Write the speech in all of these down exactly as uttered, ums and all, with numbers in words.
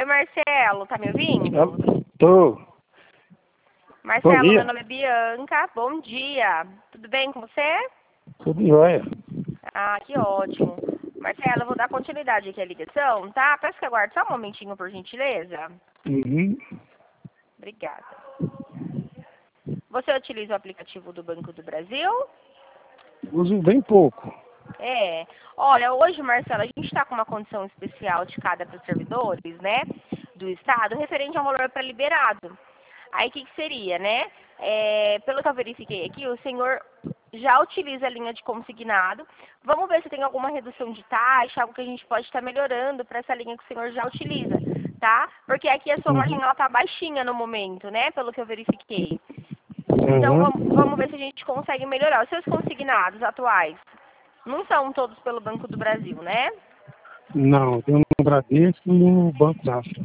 Oi, Marcelo, tá me ouvindo? Tô. Marcelo, meu nome é Bianca, bom dia. Tudo bem com você? Tudo jóia. Ah, que ótimo. Marcelo, eu vou dar continuidade aqui à ligação, tá? Peço que aguarde só um momentinho, por gentileza. Uhum. Obrigada. Você utiliza o aplicativo do Banco do Brasil? Uso bem pouco. É. Olha, hoje, Marcelo, a gente está com uma condição especial de cada para os servidores, né, do Estado, referente ao valor pré-liberado. Aí, o que, que seria, né? É, pelo que eu verifiquei aqui, o senhor já utiliza a linha de consignado. Vamos ver se tem alguma redução de taxa, algo que a gente pode estar melhorando para essa linha que o senhor já utiliza, tá? Porque aqui a sua Uhum. margem está baixinha no momento, né? Pelo que eu verifiquei. Então, Uhum. vamos, vamos ver se a gente consegue melhorar. Os seus consignados atuais não são todos pelo Banco do Brasil, né? Não, tem no Bradesco e no Banco Safra.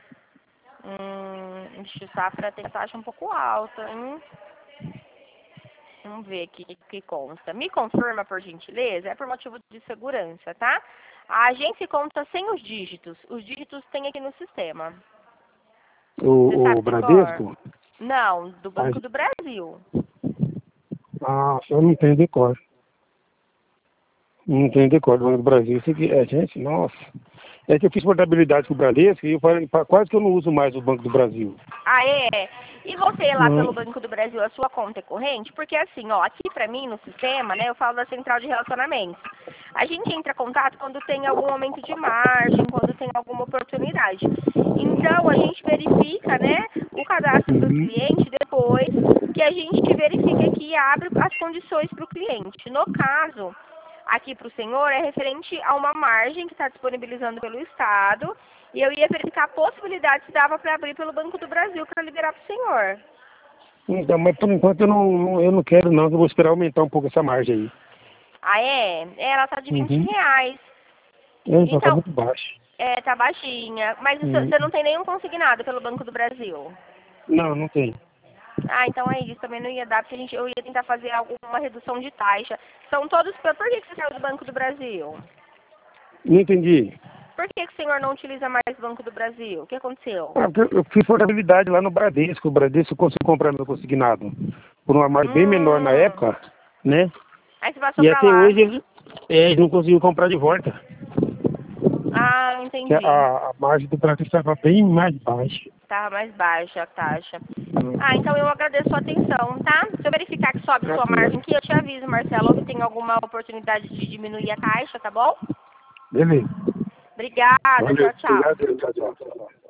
Hum, o Safra tem taxa um pouco alta, hein? Vamos ver aqui o que, que consta. Me confirma, por gentileza, é por motivo de segurança, tá? A agência conta sem os dígitos. Os dígitos tem aqui no sistema. Você O, sabe o de cor? Bradesco? Não, do Banco Ai, do Brasil. ah, eu não tenho decor. Não tenho decor do Banco do Brasil. Isso aqui, é, gente, nossa. É que eu fiz portabilidade com o Bradesco e eu falei, pá, quase que eu não uso mais o Banco do Brasil. Ah, é? E você lá Hum. pelo Banco do Brasil, a sua conta é corrente? Porque assim, ó, aqui pra mim no sistema, né, eu falo da central de relacionamentos. A gente entra em contato quando tem algum aumento de margem, quando tem alguma oportunidade. Então, a gente verifica, né, o cadastro do Uhum. cliente depois que a gente verifica aqui e abre as condições para o cliente. No caso, aqui para o senhor, é referente a uma margem que está disponibilizando pelo Estado, e eu ia verificar a possibilidade se dava para abrir pelo Banco do Brasil para liberar para o senhor. Então, mas por enquanto eu não, não- eu não quero não, que eu vou esperar aumentar um pouco essa margem aí. Ah, é? Ela tá de vinte Uhum. reais. É, então tá Então, muito baixo. é, tá baixinha. Mas o seu- Uhum. você não tem nenhum consignado pelo Banco do Brasil? Não, não tem. Ah, então é isso. Também não ia dar, porque a gente, eu ia tentar fazer alguma redução de taxa. São todos... Por que que você saiu do Banco do Brasil? Não entendi. Por que que o senhor não utiliza mais o Banco do Brasil? O que aconteceu? Ah, porque eu fiz portabilidade lá no Bradesco. O Bradesco eu consigo comprar meu consignado por uma margem bem menor na Hum, época, né? aí você passou E pra até lá. hoje eles, é, eles não conseguiram comprar de volta. Ah, Que a, entendi. a margem do Bradesco estava bem mais baixa. Tava mais baixa a taxa. Ah, então eu agradeço a sua atenção, tá? Se eu verificar que sobe sua margem aqui, eu te aviso, Marcelo, ou que tem alguma oportunidade de diminuir a taxa, tá bom? Beleza. Obrigada, Valeu. tchau, tchau. Obrigado. Tchau, tchau.